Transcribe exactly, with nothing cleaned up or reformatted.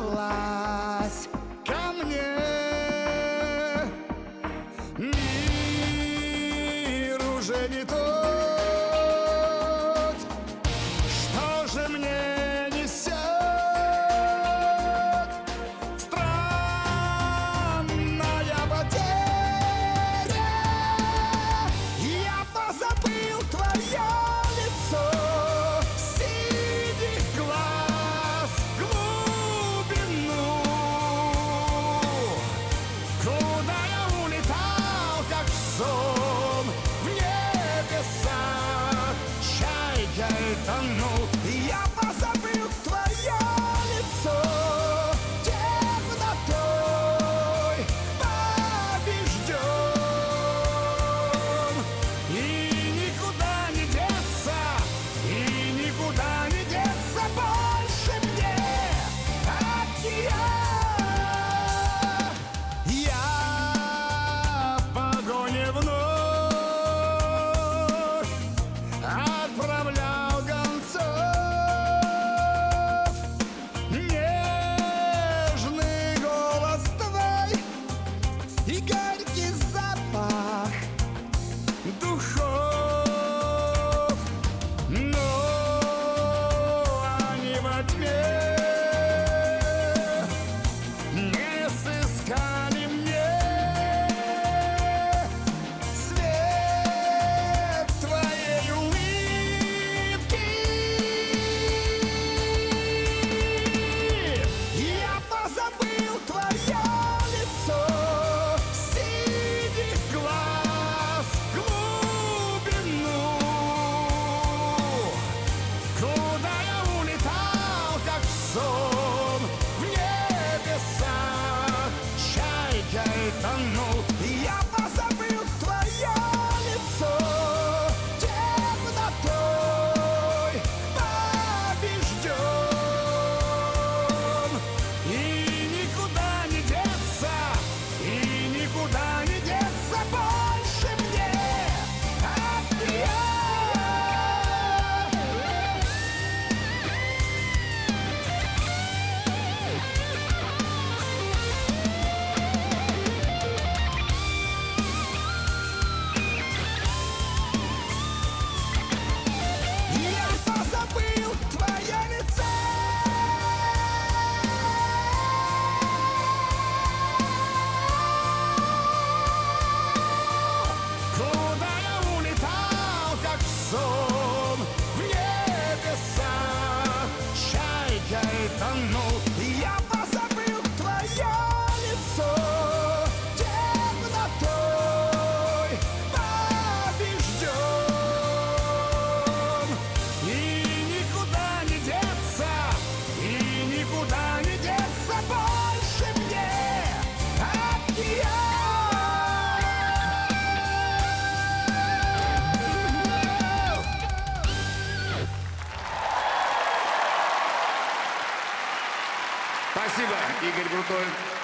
прижалась ко мне. Мир уже не тот. Что же мне несет странная потеря? Я позабыл твое лицо, синих глаз, глубину, куда я улетал, как сон в небесах, чайкой тонул. Я позабыл твое лицо, темнотой побежден. И никуда не деться, и никуда не деться больше мне от нее. Я в погоне вновь отправлял гонцов. Нежный голос твой и горький запах духов, но они во тьме не сыскали мне свет твоей улыбки. Я позабыл твое лицо, синих глаз, глубину, куда я улетал, как сон в небесах, чайкой тонул. Я позабыл твое лицо, темнотой побежден. И никуда не деться, и никуда не деться больше мне от нее. Я позабыл твое лицо, куда я улетал, как сон в небесах, чайкой тонул. Я позабыл твое лицо, темнотой побежден. И никуда не деться, и никуда не деться больше мне от нее. Спасибо, Игорь Крутой.